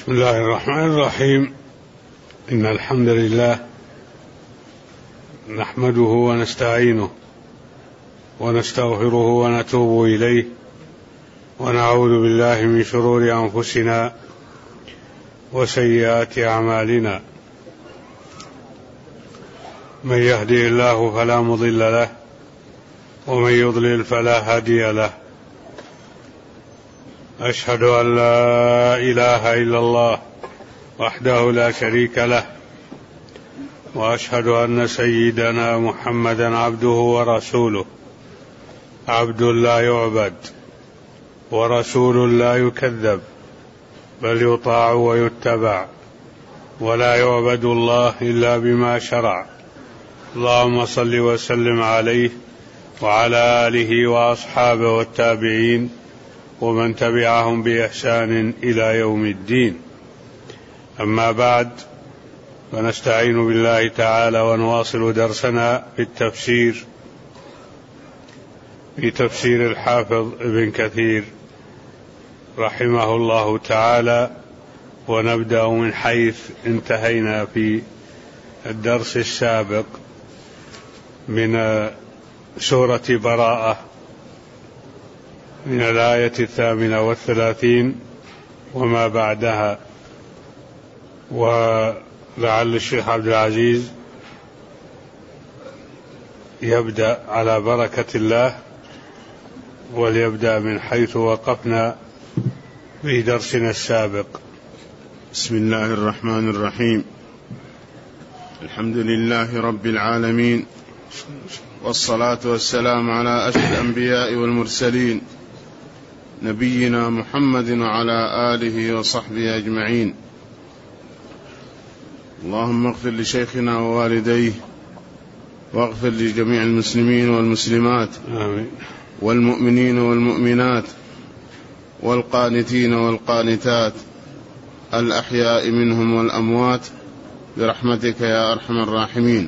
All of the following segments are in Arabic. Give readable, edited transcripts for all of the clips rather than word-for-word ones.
بسم الله الرحمن الرحيم. إن الحمد لله نحمده ونستعينه ونستغفره ونتوب إليه ونعوذ بالله من شرور أنفسنا وسيئات أعمالنا. من يهدي الله فلا مضل له ومن يضلل فلا هادي له. أشهد أن لا إله إلا الله وحده لا شريك له، وأشهد أن سيدنا محمدا عبده ورسوله، عبد لا يعبد ورسول لا يكذب، بل يطاع ويتبع، ولا يعبد الله إلا بما شرع. اللهم صل وسلم عليه وعلى آله وأصحابه والتابعين ومن تبعهم بإحسان إلى يوم الدين. أما بعد، فنستعين بالله تعالى ونواصل درسنا في تفسير الحافظ ابن كثير رحمه الله تعالى، ونبدأ من حيث انتهينا في الدرس السابق من سورة براءة، من الآية 38 وما بعدها. ولعل الشيخ عبد العزيز يبدأ على بركة الله، وليبدأ من حيث وقفنا في درسنا السابق. بسم الله الرحمن الرحيم. الحمد لله رب العالمين، والصلاة والسلام على أشرف الأنبياء والمرسلين، نبينا محمد وعلى آله وصحبه أجمعين. اللهم اغفر لشيخنا ووالديه، واغفر لجميع المسلمين والمسلمات، آمين، والمؤمنين والمؤمنات، والقانتين والقانتات، الأحياء منهم والأموات، برحمتك يا أرحم الراحمين.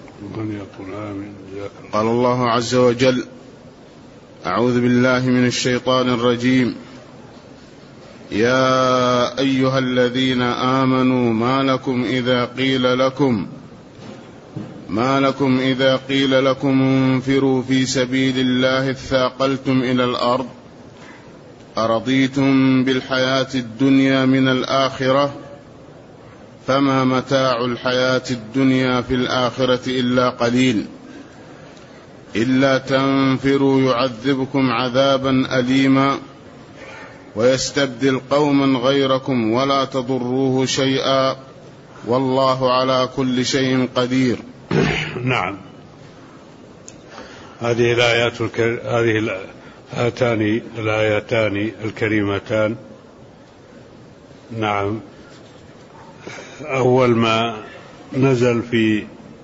قال الله عز وجل: أعوذ بالله من الشيطان الرجيم. يا أيها الذين آمنوا ما لكم إذا قيل لكم انفروا في سبيل الله اثاقلتم إلى الأرض أرضيتم بالحياة الدنيا من الآخرة فما متاع الحياة الدنيا في الآخرة إلا قليل إلا تنفروا يعذبكم عذابا أليما ويستبدل قوما غيركم ولا تضروه شيئا والله على كل شيء قدير. نعم، هذه الآيتان الكريمتان. نعم، أول ما نزل في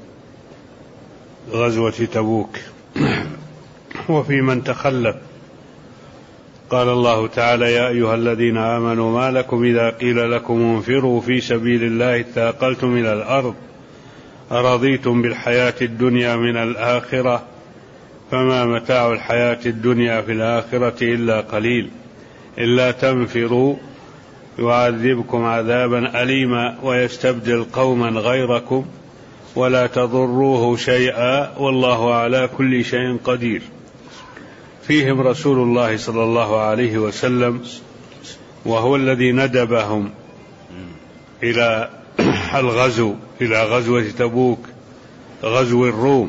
غزوة تبوك وفي من تخلف، قال الله تعالى: يا أيها الذين آمنوا ما لكم إذا قيل لكم انفروا في سبيل الله اثاقلتم إلى الأرض أرضيتم بالحياة الدنيا من الآخرة فما متاع الحياة الدنيا في الآخرة إلا قليل إلا تنفروا يعذبكم عذابا أليما ويستبدل قوما غيركم ولا تضروه شيئا والله على كل شيء قدير. فيهم رسول الله صلى الله عليه وسلم، وهو الذي ندبهم إلى الغزو، إلى غزوة تبوك، غزو الروم.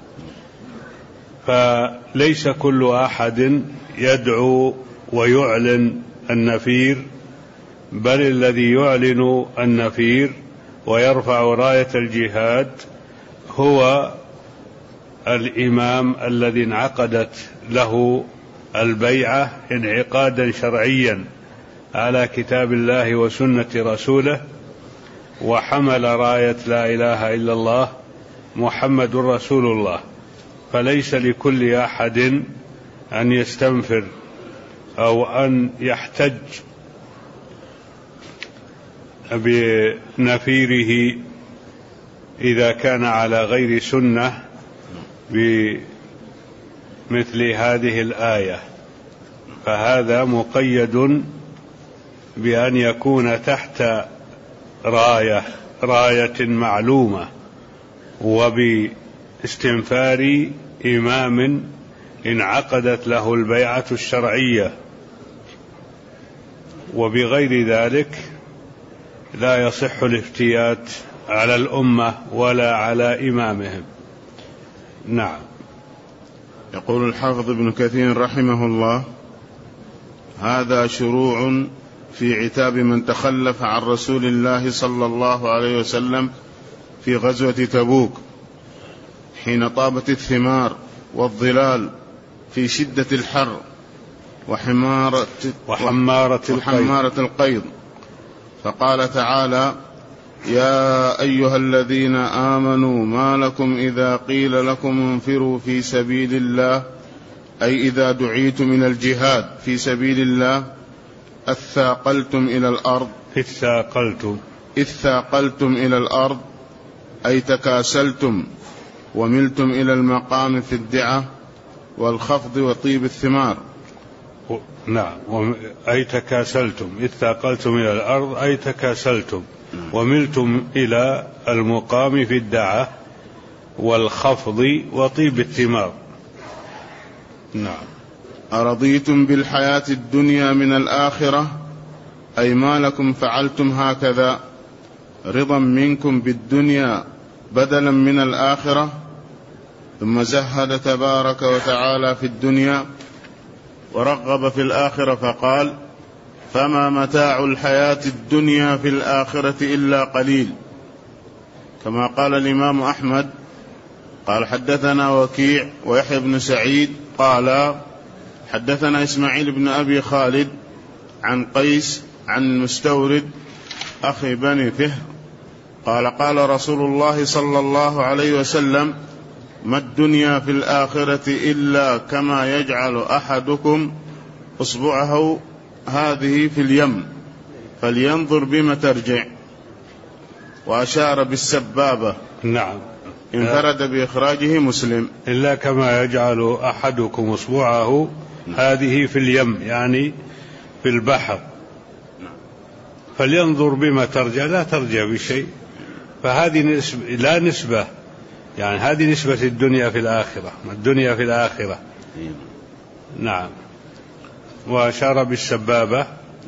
فليس كل أحد يدعو ويعلن النفير، بل الذي يعلن النفير ويرفع راية الجهاد هو الإمام الذي انعقدت له البيعة انعقادا شرعيا على كتاب الله وسنة رسوله، وحمل راية لا إله إلا الله محمد رسول الله. فليس لكل أحد أن يستنفر أو أن يحتج بنفيره إذا كان على غير سنة بمثل هذه الآية، فهذا مقيد بأن يكون تحت راية معلومة وباستنفار إمام انعقدت له البيعة الشرعية، وبغير ذلك لا يصح الافتيات على الأمة ولا على إمامهم. نعم. يقول الحافظ ابن كثير رحمه الله: هذا شروع في عتاب من تخلف عن رسول الله صلى الله عليه وسلم في غزوة تبوك حين طابت الثمار والظلال في شدة الحر وحمارة القيض، فقال تعالى: يا أيها الذين آمنوا ما لكم إذا قيل لكم انفروا في سبيل الله، أي إذا دعيتم إلى الجهاد في سبيل الله أثاقلتم إلى الأرض، إثاقلتم إلى الأرض أي تكاسلتم وملتم إلى المقام في الدعة والخفض وطيب الثمار. نعم، أي تكاسلتم، اثاقلتم إلى الأرض أي تكاسلتم وملتم إلى المقام في الدعة والخفض وطيب الثمار. نعم. أرضيتم بالحياة الدنيا من الآخرة، أي ما لكم فعلتم هكذا رضا منكم بالدنيا بدلا من الآخرة. ثم زهد تبارك وتعالى في الدنيا ورغب في الآخرة فقال: فما متاع الحياة الدنيا في الآخرة إلا قليل. كما قال الإمام أحمد قال: حدثنا وكيع ويحيى بن سعيد قال: حدثنا إسماعيل بن أبي خالد عن قيس عن المستورد أخي بني فهر قال: قال رسول الله صلى الله عليه وسلم: ما الدنيا في الآخرة إلا كما يجعل أحدكم أصبعه هذه في اليم فلينظر بما ترجع، وأشار بالسبابة. نعم. انفرد بإخراجه مسلم. إلا كما يجعل أحدكم أصبعه هذه في اليم، يعني في البحر، فلينظر بما ترجع، لا ترجع بشيء، فهذه لا نسبة، يعني هذه نسبة الدنيا في الآخرة، الدنيا في الآخرة. نعم. وأشار بالسبابة.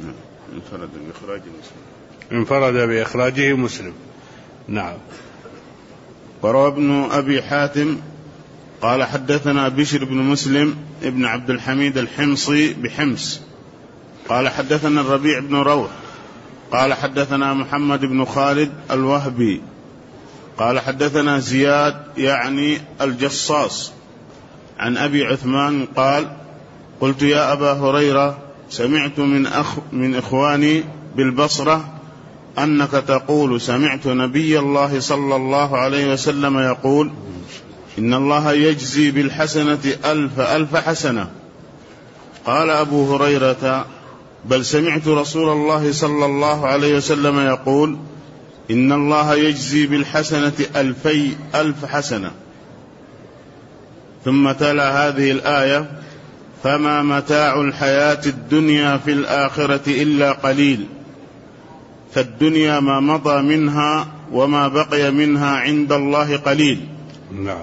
انفرد بإخراجه مسلم. نعم. وروى ابن أبي حاتم قال: حدثنا بشر بن مسلم ابن عبد الحميد الحمصي بحمص قال: حدثنا الربيع بن روح قال: حدثنا محمد بن خالد الوهبي قال: حدثنا زياد يعني الجصاص عن أبي عثمان قال: قلت يا أبا هريرة سمعت من إخواني بالبصرة أنك تقول: سمعت نبي الله صلى الله عليه وسلم يقول: إن الله يجزي بالحسنة 1000 حسنة. قال أبو هريرة: بل سمعت رسول الله صلى الله عليه وسلم يقول: إن الله يجزي بالحسنة 2000 حسنة. ثم تلا هذه الآية: فما متاع الحياة الدنيا في الآخرة إلا قليل. فالدنيا ما مضى منها وما بقي منها عند الله قليل. نعم.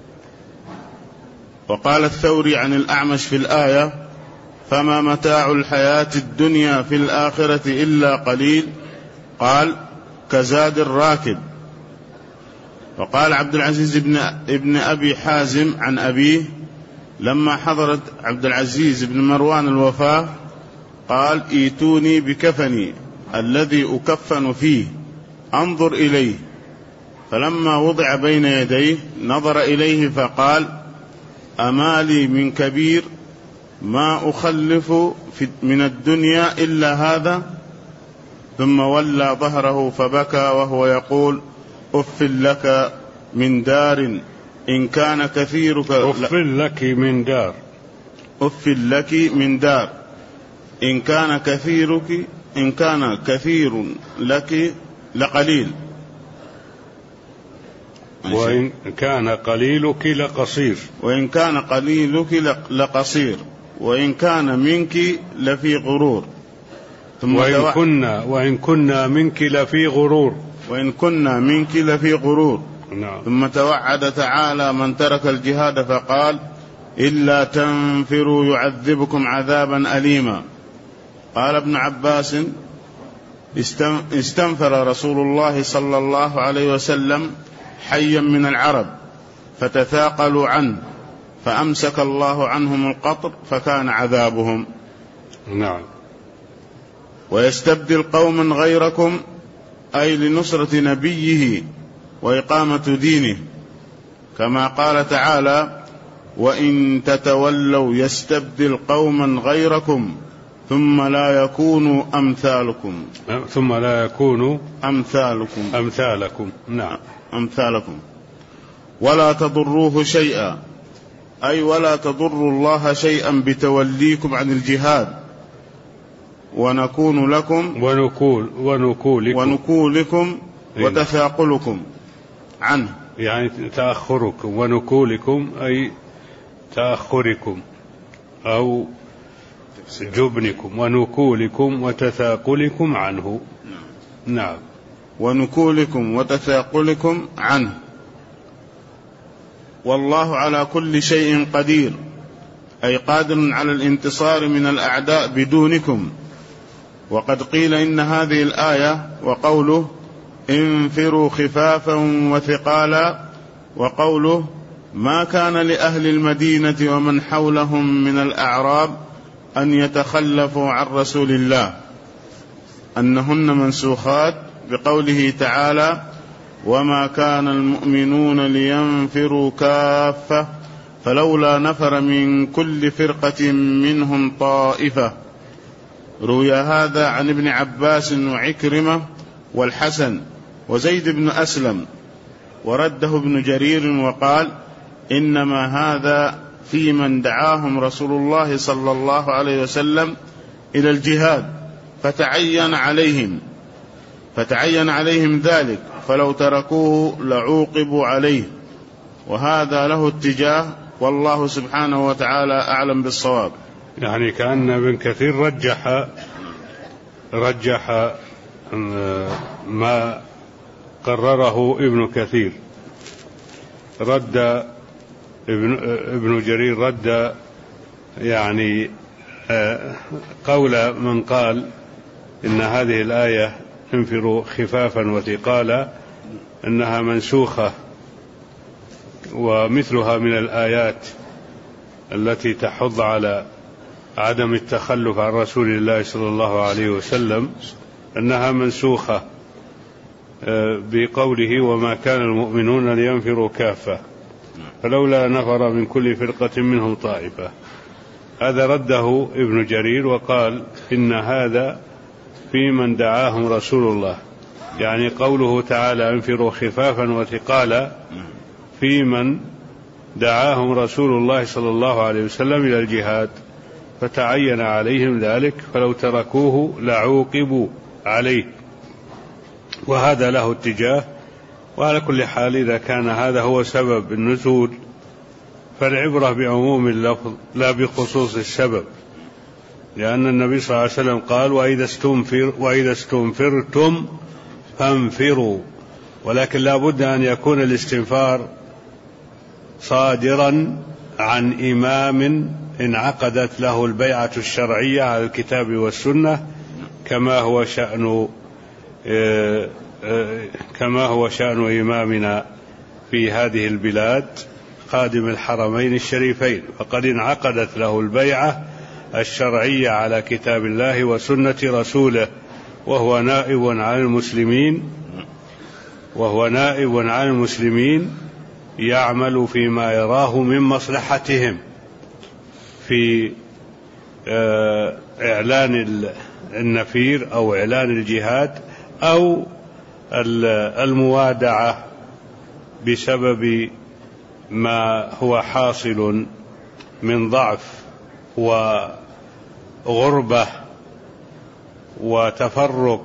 وقال الثوري عن الأعمش في الآية: فما متاع الحياة الدنيا في الآخرة إلا قليل، قال: كزاد الراكب. وقال عبد العزيز ابن أبي حازم عن أبيه لما حضرت عبد العزيز بن مروان الوفاة قال: ايتوني بكفني الذي أكفن فيه أنظر إليه. فلما وضع بين يديه نظر إليه فقال: أما لي من كبير ما أخلف من الدنيا إلا هذا؟ ثم ولى ظهره فبكى وهو يقول: أف لك من دار إن كان كثيرك أف لك من دار، أف لك من دار إن كان كثير لك لقليل، وإن كان قليلك لقصير، وإن كان قليلك لقصير، وإن كان منك لفي غرور. وإن كنا منك لفي غرور. وإن كنا منك لفي غرور. نعم. ثم توعد تعالى من ترك الجهاد فقال إلا تنفروا يعذبكم عذابا أليما. قال ابن عباس استنفر رسول الله صلى الله عليه وسلم حيا من العرب فتثاقلوا عنه فأمسك الله عنهم القطر فكان عذابهم. نعم. ويستبدل قوما غيركم أي لنصرة نبيه وإقامة دينه، كما قال تعالى وإن تتولوا يستبدل قوما غيركم ثم لا يكونوا أمثالكم. نعم. أمثالكم. ولا تضروه شيئا أي ولا تضروا الله شيئا بتوليكم عن الجهاد ونكون لكم ونكولكم وتثاقلكم عنه، يعني تأخركم، ونكولكم أي تأخركم أو جبنكم، ونكولكم وتثاقلكم عنه. نعم. ونكولكم وتثاقلكم عنه. والله على كل شيء قدير أي قادر على الانتصار من الأعداء بدونكم. وقد قيل إن هذه الآية وقوله انفروا خفافا وثقالا وقوله ما كان لأهل المدينة ومن حولهم من الأعراب أن يتخلفوا عن رسول الله أنهن منسوخات بقوله تعالى وما كان المؤمنون لينفروا كافة فلولا نفر من كل فرقة منهم طائفة. روي هذا عن ابن عباس وعكرمة والحسن وزيد بن أسلم، ورده ابن جرير وقال إنما هذا في من دعاهم رسول الله صلى الله عليه وسلم إلى الجهاد فتعين عليهم ذلك فلو تركوه لعوقبوا عليه. وهذا له اتجاه والله سبحانه وتعالى أعلم بالصواب. يعني كأن ابن كثير رجح ما قرره ابن كثير، رد ابن جرير رد يعني قول من قال إن هذه الآية انفروا خفافا وثقالا إنها منسوخة ومثلها من الآيات التي تحض على عدم التخلف عن رسول الله صلى الله عليه وسلم أنها منسوخة بقوله وما كان المؤمنون لينفروا كافة فلولا نفر من كل فرقة منهم طائفة. هذا رده ابن جرير وقال إن هذا في من دعاهم رسول الله، يعني قوله تعالى انفروا خفافا وثقالا في من دعاهم رسول الله صلى الله عليه وسلم إلى الجهاد فتعين عليهم ذلك فلو تركوه لعوقبوا عليه. وهذا له اتجاه. وعلى كل حال إذا كان هذا هو سبب النزول فالعبرة بعموم اللفظ لا بخصوص السبب، لأن النبي صلى الله عليه وسلم قال وإذا استنفرتم فانفروا، ولكن لا بد أن يكون الاستنفار صادرا عن إمام انعقدت له البيعة الشرعية على الكتاب والسنة كما هو شأن إمامنا في هذه البلاد خادم الحرمين الشريفين، فقد انعقدت له البيعة الشرعية على كتاب الله وسنة رسوله وهو نائب عن المسلمين يعمل فيما يراه من مصلحتهم في إعلان النفير أو إعلان الجهاد أو الموادعة بسبب ما هو حاصل من ضعف وغربة وتفرق.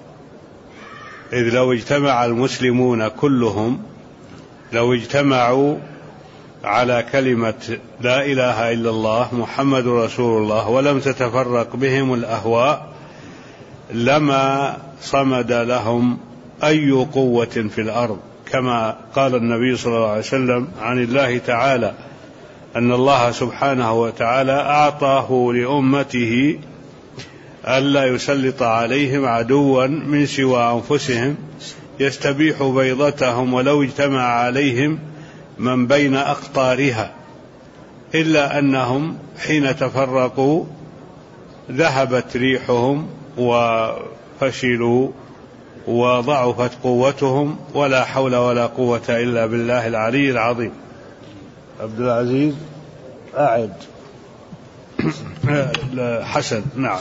إذ لو اجتمع المسلمون كلهم لو اجتمعوا على كلمة لا إله إلا الله محمد رسول الله ولم تتفرق بهم الأهواء لما صمد لهم أي قوة في الأرض، كما قال النبي صلى الله عليه وسلم عن الله تعالى أن الله سبحانه وتعالى أعطاه لأمته ألا يسلط عليهم عدوا من سوى أنفسهم يستبيح بيضتهم ولو اجتمع عليهم من بين أقطارها، إلا أنهم حين تفرقوا ذهبت ريحهم وفشلوا وضعفت قوتهم، ولا حول ولا قوة إلا بالله العلي العظيم. عبد العزيز أعد. حسن. نعم.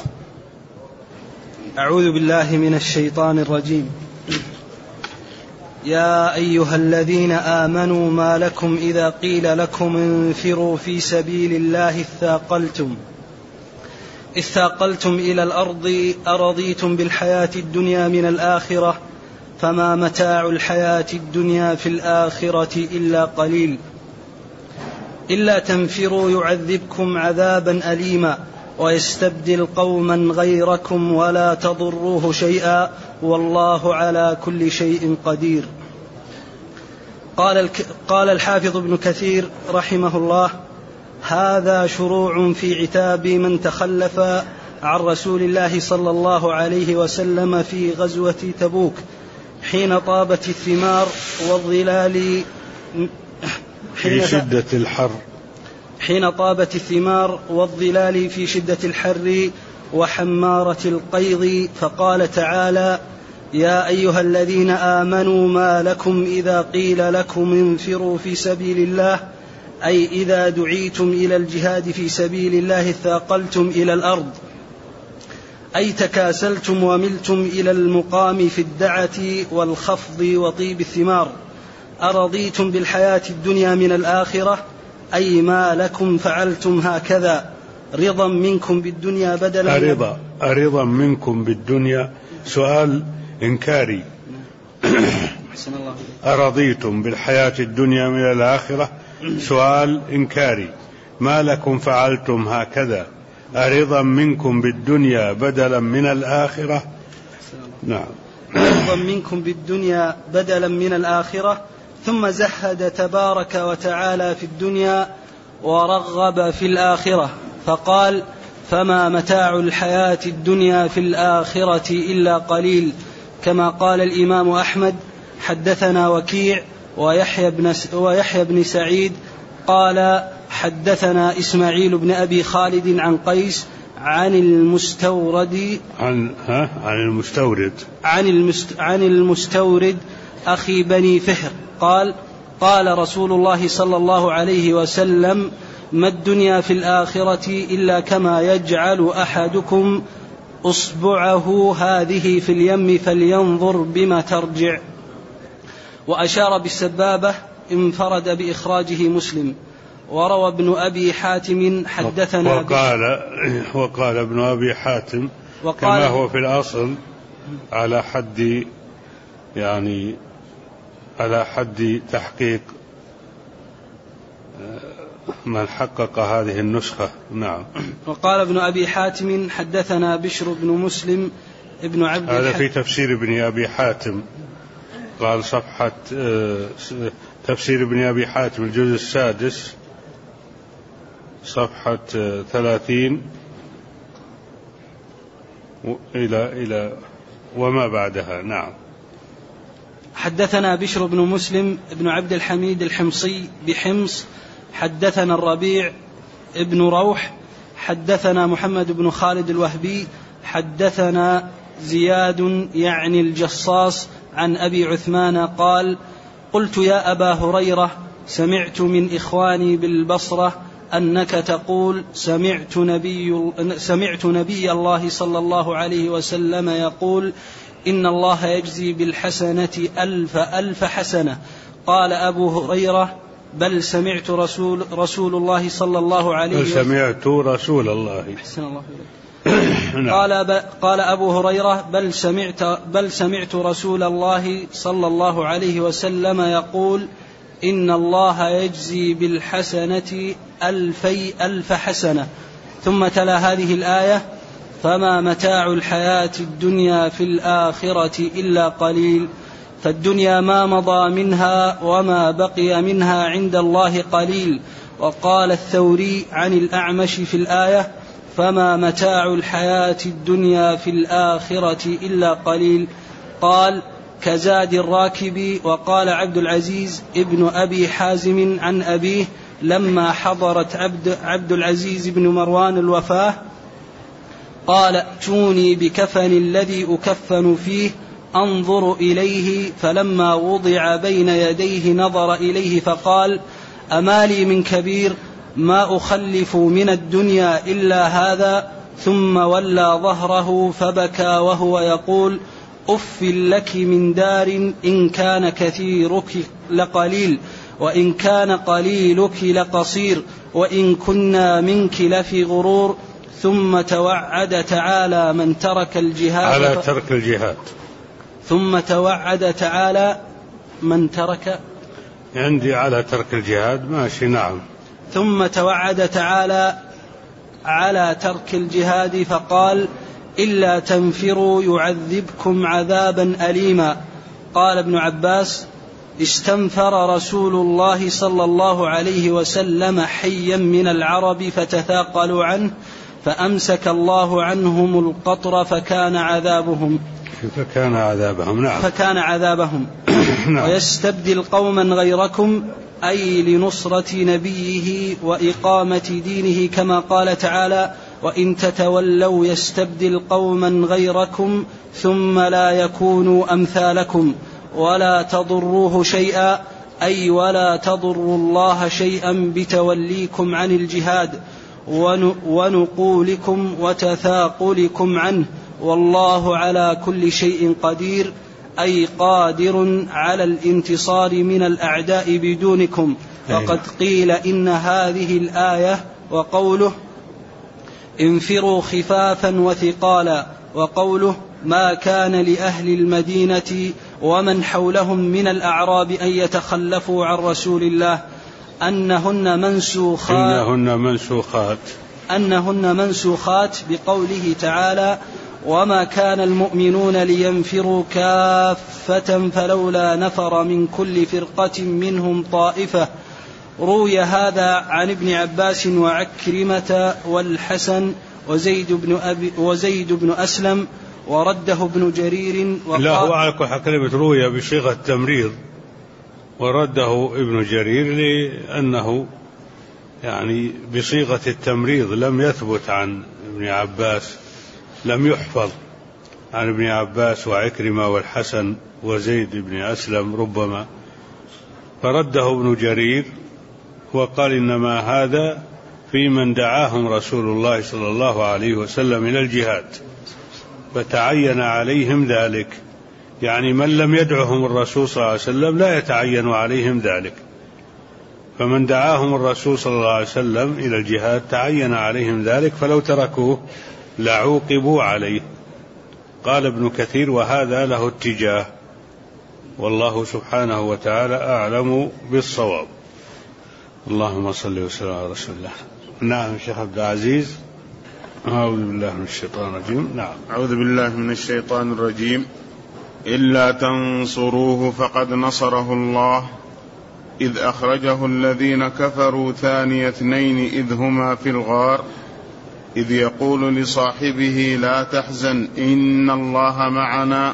أعوذ بالله من الشيطان الرجيم. يا أيها الذين آمنوا ما لكم إذا قيل لكم انفروا في سبيل الله اثاقلتم إلى الأرض أرضيتم بالحياة الدنيا من الآخرة فما متاع الحياة الدنيا في الآخرة إلا قليل إلا تنفروا يعذبكم عذابا أليما ويستبدل قوما غيركم ولا تضروه شيئا والله على كل شيء قدير. قال الحافظ ابن كثير رحمه الله: هذا شروع في عتاب من تخلف عن رسول الله صلى الله عليه وسلم في غزوة تبوك حين طابت الثمار والظلال في شدة الحر، حين طابت الثمار والظلال في شدة الحر وحمارة القيظ، فقال تعالى: يا أيها الذين آمنوا ما لكم إذا قيل لكم انفروا في سبيل الله، أي إذا دعيتم إلى الجهاد في سبيل الله اثاقلتم إلى الأرض، أي تكاسلتم وملتم إلى المقام في الدعة والخفض وطيب الثمار. أرضيتم بالحياة الدنيا من الآخرة، أي ما لكم فعلتم هكذا رضا منكم بالدنيا بدلا أرضا منكم بالدنيا، سؤال إنكاري. أرضيتم بالحياة الدنيا من الآخرة، سؤال إنكاري. ما لكم فعلتم هكذا أرضا منكم بالدنيا بدلا من الآخرة. نعم. أرضا منكم بالدنيا بدلا من الآخرة، ثم زهد تبارك وتعالى في الدنيا ورغب في الآخرة، فقال: فما متاع الحياة الدنيا في الآخرة إلا قليل. كما قال الإمام أحمد: حدثنا وكيع ويحيى بن سعيد قال حدثنا إسماعيل بن أبي خالد عن قيس عن المستورد أخي بني فهر قال: قال رسول الله صلى الله عليه وسلم: ما الدنيا في الآخرة إلا كما يجعل أحدكم أصبعه هذه في اليم فلينظر بما ترجع. وأشار بالسبابة انفرد بإخراجه مسلم. وروى ابن أبي حاتم حدثنا وقال ابن أبي حاتم كما هو في الأصل على حد تحقيق من حقق هذه النسخة. نعم. وقال ابن أبي حاتم حدثنا بشر بن مسلم ابن عبد هذا في تفسير ابن أبي حاتم، قال صفحة تفسير ابن أبي حاتم الجزء السادس صفحة 30 إلى وما بعدها. نعم. حدثنا بشر بن مسلم ابن عبد الحميد الحمصي بحمص حدثنا الربيع ابن روح حدثنا محمد بن خالد الوهبي حدثنا زياد يعني الجصاص عن أبي عثمان قال: قلت يا أبا هريرة سمعت من إخواني بالبصرة أنك تقول سمعت نبي الله صلى الله عليه وسلم يقول: إن الله يجزي بالحسنة 1000 حسنة. قال أبو هريرة: بل سمعت رسول الله صلى الله عليه وسلم. سمعت رسول الله. أحسن الله إليك. قال أبو هريرة: بل سمعت رسول الله صلى الله عليه وسلم يقول: إن الله يجزي بالحسنة 1000 حسنة. ثم تلا هذه الآية: فما متاع الحياة الدنيا في الآخرة إلا قليل، فالدنيا ما مضى منها وما بقي منها عند الله قليل. وقال الثوري عن الأعمش في الآية: فما متاع الحياة الدنيا في الآخرة إلا قليل. قال: كزاد الراكب. وقال عبد العزيز ابن أبي حازم عن أبيه لما حضرت عبد العزيز بن مروان الوفاة قال: ائتوني بكفن الذي أكفن فيه أنظر إليه، فلما وضع بين يديه نظر إليه فقال: أما لي من كبير ما أخلف من الدنيا إلا هذا؟ ثم ولى ظهره فبكى وهو يقول: أف لك من دار إن كان كثيرك لقليل، وإن كان قليلك لقصير، وإن كنا منك لفي غرور. ثم توعد تعالى من ترك الجهاد على ترك الجهاد. ثم توعد تعالى من ترك، عندي على ترك الجهاد ماشي. نعم. ثم توعد تعالى على ترك الجهاد فقال: إلا تنفروا يعذبكم عذابا أليما. قال ابن عباس: استنفر رسول الله صلى الله عليه وسلم حيا من العرب فتثاقلوا عنه فأمسك الله عنهم القطر فكان عذابهم. نعم. فكان عذابهم. نعم. ويستبدل قوما غيركم، أي لنصرة نبيه وإقامة دينه، كما قال تعالى: وإن تتولوا يستبدل قوما غيركم ثم لا يكونوا أمثالكم ولا تضروه شيئا، أي ولا تضروا الله شيئا بتوليكم عن الجهاد ونقولكم وتثاقلكم عنه، والله على كل شيء قدير، أي قادر على الانتصار من الأعداء بدونكم. وقد قيل إن هذه الآية وقوله: انفروا خفافا وثقالا، وقوله: ما كان لأهل المدينة ومن حولهم من الأعراب أن يتخلفوا عن رسول الله أنهن منسوخات بقوله تعالى: وما كان المؤمنون لينفروا كافة فلولا نفر من كل فرقة منهم طائفة. روي هذا عن ابن عباس وعكرمة والحسن وزيد بن أسلم، ورده ابن جرير. لا، هو على كلمة روي بصيغة التمريض، ورده ابن جرير لأنه يعني بصيغة التمريض، لم يثبت عن ابن عباس، لم يحفظ عن ابن عباس وعكرمة والحسن وزيد بن أسلم ربما، فرده ابن جرير وقال: إنما هذا في من دعاهم رسول الله صلى الله عليه وسلم إلى الجهاد فتعين عليهم ذلك، يعني من لم يدعهم الرسول صلى الله عليه وسلم لا يتعين عليهم ذلك، فمن دعاهم الرسول صلى الله عليه وسلم إلى الجهاد تعين عليهم ذلك، فلو تركوه لعوقبوا عليه. قال ابن كثير: وهذا له اتجاه، والله سبحانه وتعالى أعلم بالصواب. اللهم صل وسلم على رسول الله. نعم شيخ عبد العزيز. أعوذ بالله من الشيطان الرجيم. نعم. أعوذ بالله من الشيطان الرجيم. إلا تنصروه فقد نصره الله إذ أخرجه الذين كفروا ثاني اثنين إذ هما في الغار إذ يقول لصاحبه لا تحزن إن الله معنا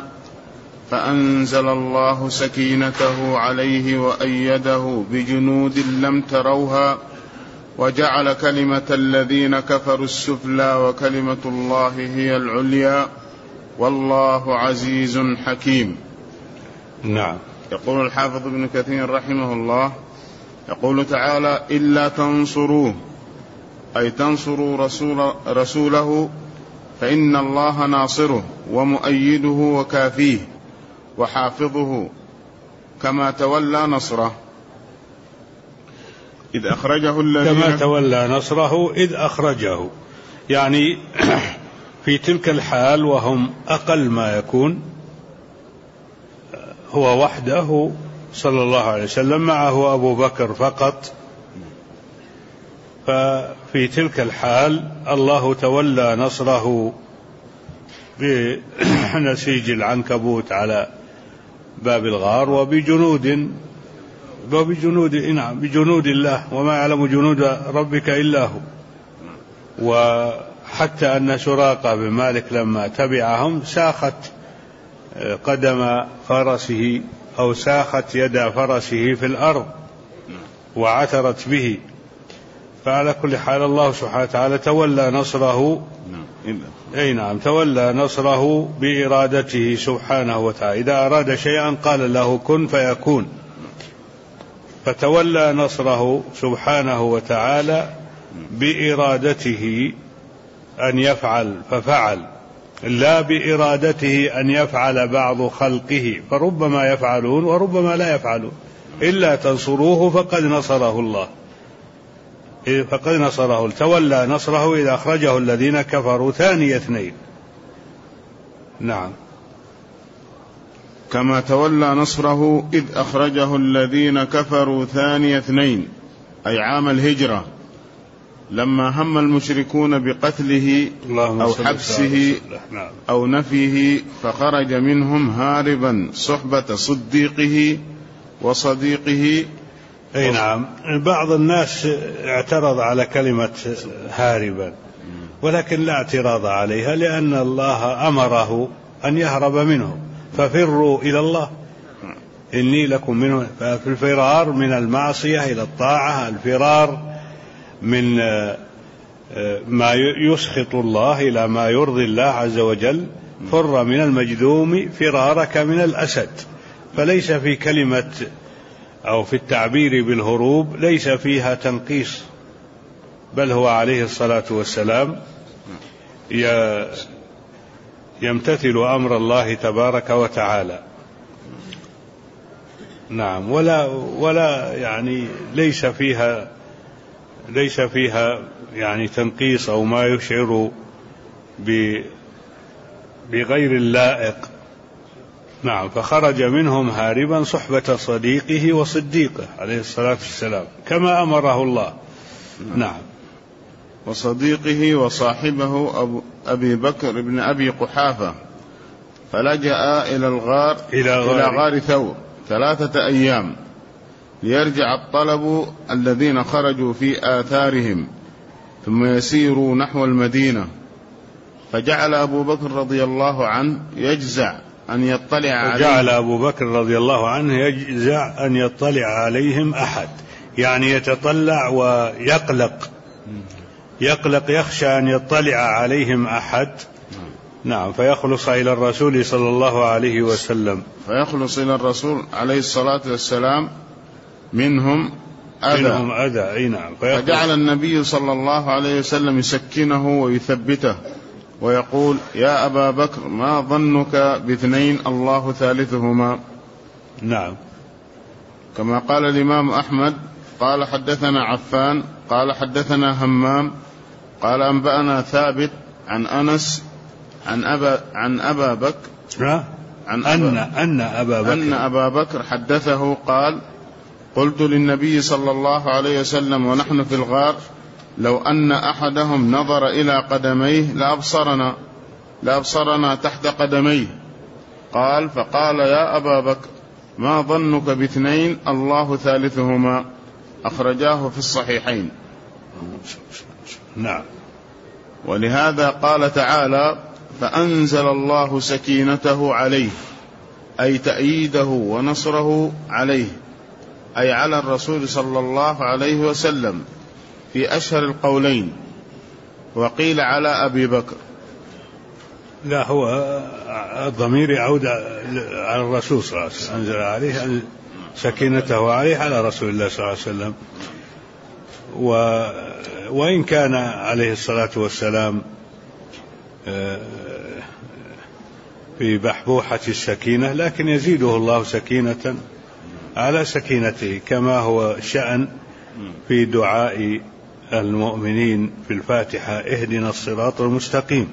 فأنزل الله سكينته عليه وأيده بجنود لم تروها وجعل كلمة الذين كفروا السفلى وكلمة الله هي العليا والله عزيز حكيم. نعم. يقول الحافظ ابن كثير رحمه الله: يقول تعالى: إلا تنصروه، أي تنصروا رسوله فإن الله ناصره ومؤيده وكافيه وحافظه كما تولى نصره إذ أخرجه الذين كما تولى نصره إذ أخرجه، يعني في تلك الحال وهم أقل ما يكون، هو وحده صلى الله عليه وسلم، معه أبو بكر فقط، ففي تلك الحال الله تولى نصره بنسيج العنكبوت على باب الغار بجنود الله، وما يعلم جنود ربك إلا هو. وحتى أن سراقة بن مالك لما تبعهم ساخت قدم فرسه أو ساخت يد فرسه في الأرض وعثرت به. فعلى كل حال الله سبحانه وتعالى تولى نصره، تولى نصره بإرادته سبحانه وتعالى. إذا أراد شيئا قال له كن فيكون، فتولى نصره سبحانه وتعالى بإرادته أن يفعل ففعل، لا بإرادته أن يفعل بعض خلقه، فربما يفعلون وربما لا يفعلون. إلا تنصروه فقد نصره الله، تولى نصره إذا أخرجه الذين كفروا ثاني اثنين. نعم. كما تولى نصره إذ أخرجه الذين كفروا ثاني اثنين، أي عام الهجرة، لما هم المشركون بقتله أو حبسه أو نفيه، فخرج منهم هاربا صحبة صديقه وصديقه. أي نعم. بعض الناس اعترض على كلمة هاربا، ولكن لا اعتراض عليها، لأن الله أمره أن يهرب منه، ففروا إلى الله إني لكم منه. ففي الفرار من المعصية إلى الطاعة، الفرار من ما يسخط الله إلى ما يرضي الله عز وجل. فر من المجذوم فرارك من الأسد. فليس في كلمة أو في التعبير بالهروب ليس فيها تنقيص، بل هو عليه الصلاة والسلام يمتثل أمر الله تبارك وتعالى. نعم. ولا يعني ليس فيها يعني تنقيص أو ما يشعر بغير اللائق. نعم. فخرج منهم هاربا صحبة صديقه وصديقه عليه الصلاة والسلام كما أمره الله. نعم. وصديقه وصاحبه أبي بكر بن أبي قحافة، فلجأ إلى غار ثور 3 أيام ليرجع الطلب الذين خرجوا في آثارهم، ثم يسيروا نحو المدينة. فجعل أبو بكر رضي الله عنه يجزع أن يطلع عليهم أحد، يعني يتطلع ويقلق، يخشى أن يطلع عليهم أحد. نعم. فيخلص إلى الرسول صلى الله عليه وسلم، فيخلص إلى الرسول عليه الصلاة والسلام منهم أذى. أي نعم. فجعل النبي صلى الله عليه وسلم يسكنه ويثبته ويقول: يا أبا بكر، ما ظنك باثنين الله ثالثهما؟ نعم. كما قال الإمام أحمد قال حدثنا عفان قال حدثنا همام قال أنبأنا ثابت عن أنس أن أبا بكر حدثه قال: قلت للنبي صلى الله عليه وسلم ونحن في الغار: لو أن أحدهم نظر إلى قدميه لأبصرنا تحت قدميه. قال: فقال: يا أبا بكر، ما ظنك باثنين الله ثالثهما؟ أخرجاه في الصحيحين. نعم. ولهذا قال تعالى: فأنزل الله سكينته عليه، أي تأييده ونصره عليه، أي على الرسول صلى الله عليه وسلم في أشهر القولين. وقيل على أبي بكر. لا، هو الضمير يعود على الرسول صلى الله عليه وسلم، أنزل عليه سكينته عليه على رسول الله صلى الله عليه وسلم. وإن كان عليه الصلاة والسلام في بحبوحة السكينة، لكن يزيده الله سكينة على سكينته، كما هو شأن في دعاء المؤمنين في الفاتحة: اهدنا الصراط المستقيم.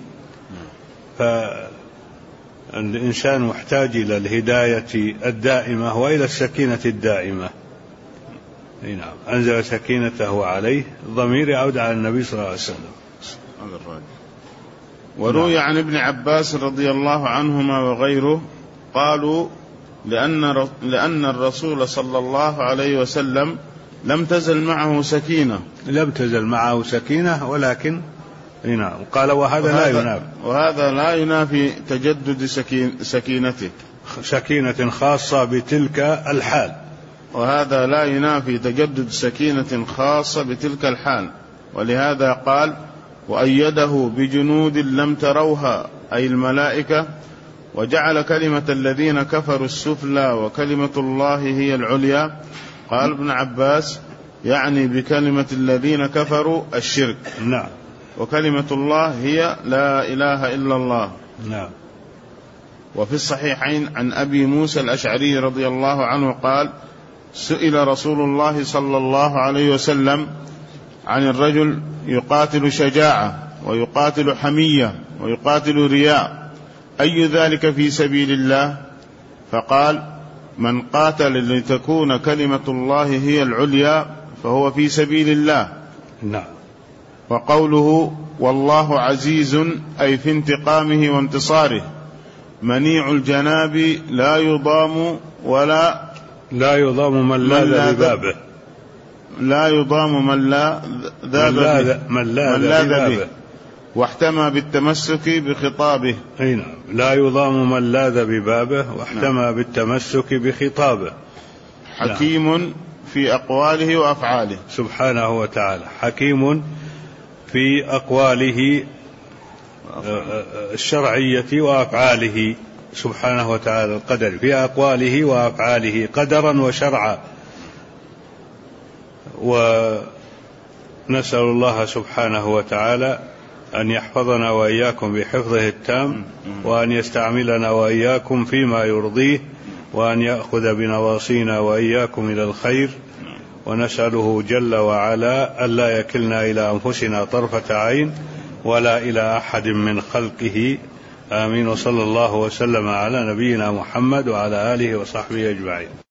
فالإنسان محتاج إلى الهداية الدائمة وإلى السكينة الدائمة. نعم. أنزل سكينته عليه، الضمير يعود على النبي صلى الله عليه وسلم. وروي عن ابن عباس رضي الله عنهما وغيره قالوا لأن الرسول صلى الله عليه وسلم لم تزل معه سكينة ولكن قال وهذا لا ينافي تجدد سكينته، سكينة خاصة بتلك الحال، وهذا لا ينافي تجدد سكينة خاصة بتلك الحال. ولهذا قال وأيده بجنود لم تروها أي الملائكة، وجعل كلمة الذين كفروا السفلى وكلمة الله هي العليا. قال ابن عباس يعني بكلمة الذين كفروا الشرك، نعم، وكلمة الله هي لا إله إلا الله، نعم. وفي الصحيحين عن أبي موسى الأشعري رضي الله عنه قال سئل رسول الله صلى الله عليه وسلم عن الرجل يقاتل شجاعة ويقاتل حمية ويقاتل رياء أي ذلك في سبيل الله؟ فقال من قاتل لتكون كلمة الله هي العليا فهو في سبيل الله، نعم. وقوله والله عزيز أي في انتقامه وانتصاره، منيع الجناب لا يضام من لاذ ببابه، لا يضام من لاذ به، واحتمى بالتمسك بخطابه، لا يضام من لاذ ببابه واحتمى بالتمسك بخطابه. حكيم في أقواله وأفعاله سبحانه وتعالى، حكيم في أقواله الشرعية وأفعاله سبحانه وتعالى، القدر في أقواله وأفعاله قدرا وشرعا. ونسأل الله سبحانه وتعالى أن يحفظنا وإياكم بحفظه التام، وأن يستعملنا وإياكم فيما يرضيه، وأن يأخذ بنواصينا وإياكم إلى الخير. ونسأله جل وعلا ألا يكلنا إلى أنفسنا طرفة عين ولا إلى أحد من خلقه. آمين. وصلى الله وسلم على نبينا محمد وعلى آله وصحبه أجمعين.